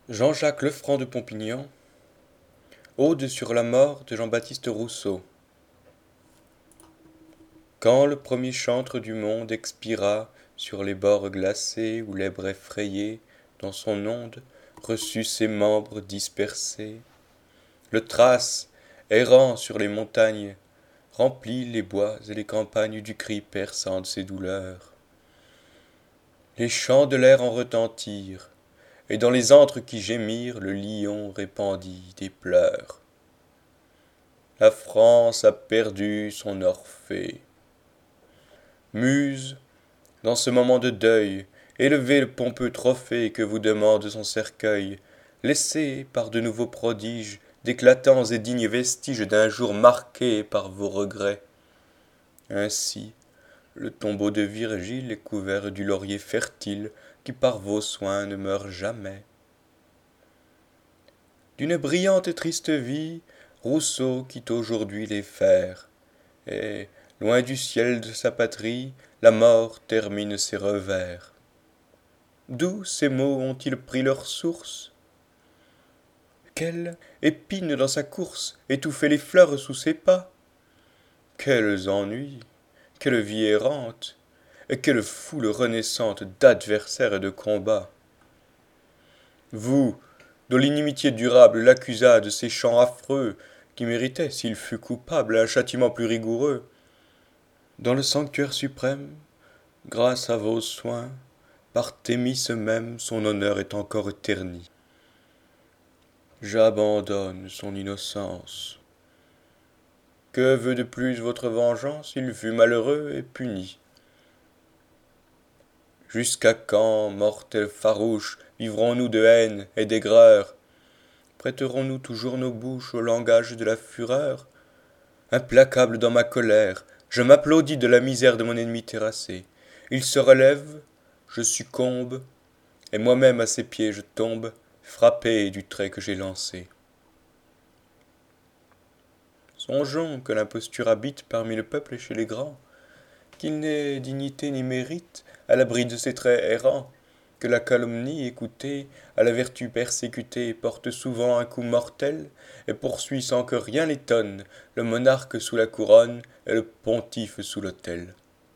Jean-Jacques Lefranc de Pompignan, Ode sur la mort de Jean-Baptiste Rousseau. Quand le premier chantre du monde expira sur les bords glacés où l'èbre effrayé, dans son onde, reçut ses membres dispersés, le Thrace, errant sur les montagnes, remplit les bois et les campagnes du cri perçant de ses douleurs. Les chants de l'air en retentirent, et dans les antres qui gémirent, le lion répandit des pleurs. La France a perdu son Orphée. Muse, dans ce moment de deuil, élevez le pompeux trophée que vous demande son cercueil. Laissez, par de nouveaux prodiges, d'éclatants et dignes vestiges d'un jour marqué par vos regrets. Ainsi, le tombeau de Virgile est couvert du laurier fertile qui par vos soins ne meurt jamais. D'une brillante et triste vie, Rousseau quitte aujourd'hui les fers, et, loin du ciel de sa patrie, la mort termine ses revers. D'où ces mots ont-ils pris leur source? Quelle épine dans sa course étouffait les fleurs sous ses pas? Quels ennuis, quelle vie errante, et quelle foule renaissante d'adversaires et de combats! Vous, dont l'inimitié durable l'accusa de ces chants affreux, qui méritaient, s'il fût coupable, un châtiment plus rigoureux, dans le sanctuaire suprême, grâce à vos soins, par Thémis même son honneur est encore terni. J'abandonne son innocence. Que veut de plus votre vengeance? Il fut malheureux et puni. Jusqu'à quand, mortels farouches, vivrons-nous de haine et d'aigreur? Prêterons-nous toujours nos bouches au langage de la fureur? Implacable dans ma colère, je m'applaudis de la misère de mon ennemi terrassé. Il se relève, je succombe, et moi-même à ses pieds je tombe, frappé du trait que j'ai lancé. Songeons que l'imposture habite parmi le peuple et chez les grands, qu'il n'ait dignité ni mérite à l'abri de ses traits errants, que la calomnie écoutée, à la vertu persécutée, porte souvent un coup mortel, et poursuit sans que rien l'étonne, le monarque sous la couronne et le pontife sous l'autel.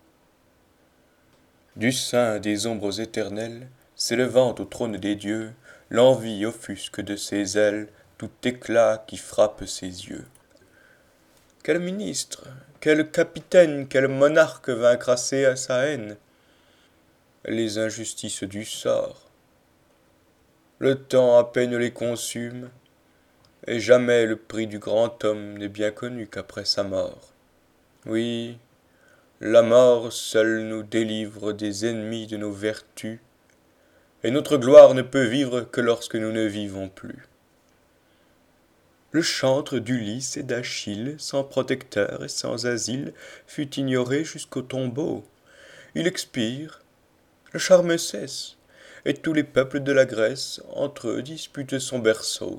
Du sein des ombres éternelles, s'élevant au trône des dieux, l'envie offusque de ses ailes tout éclat qui frappe ses yeux. Quel ministre, quel capitaine, quel monarque vint crasser à sa haine les injustices du sort? Le temps à peine les consume, et jamais le prix du grand homme n'est bien connu qu'après sa mort. Oui, la mort seule nous délivre des ennemis de nos vertus, et notre gloire ne peut vivre que lorsque nous ne vivons plus. Le chantre d'Ulysse et d'Achille, sans protecteur et sans asile, fut ignoré jusqu'au tombeau. Il expire, le charme cesse, et tous les peuples de la Grèce entre eux disputent son berceau.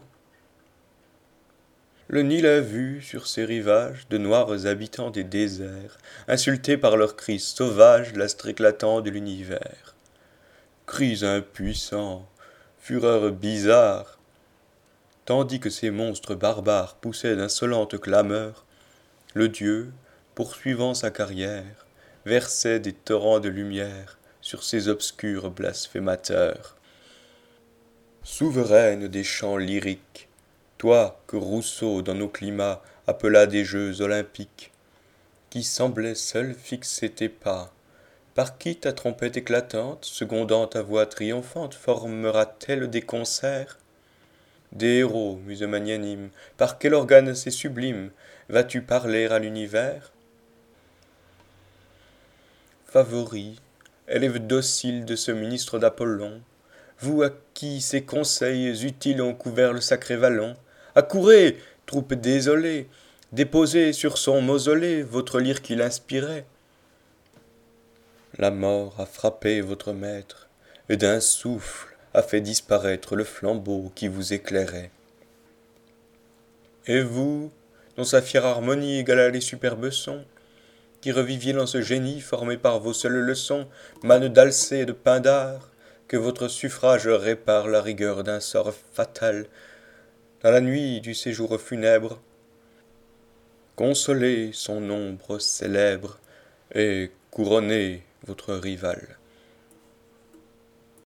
Le Nil a vu sur ses rivages de noirs habitants des déserts, insultés par leurs cris sauvages l'astre éclatant de l'univers. Cris impuissants, fureurs bizarres, tandis que ces monstres barbares poussaient d'insolentes clameurs, le dieu, poursuivant sa carrière, versait des torrents de lumière sur ces obscurs blasphémateurs. Souveraine des chants lyriques, toi que Rousseau dans nos climats appela des jeux olympiques, qui semblais seul fixer tes pas, par qui ta trompette éclatante, secondant ta voix triomphante, formera-t-elle des concerts? Des héros, muse magnanime, par quel organe assez sublime vas-tu parler à l'univers? Favoris, élève docile de ce ministre d'Apollon, vous à qui ces conseils utiles ont couvert le sacré vallon, accourez, troupe désolée, déposez sur son mausolée votre lyre qui l'inspirait. La mort a frappé votre maître, et d'un souffle a fait disparaître le flambeau qui vous éclairait. Et vous, dont sa fière harmonie égala les superbes sons, qui reviviez dans ce génie formé par vos seules leçons, mannes d'Alcée et de Pindare, que votre suffrage répare la rigueur d'un sort fatal. Dans la nuit du séjour funèbre, consolez son ombre célèbre, et couronnez votre rival.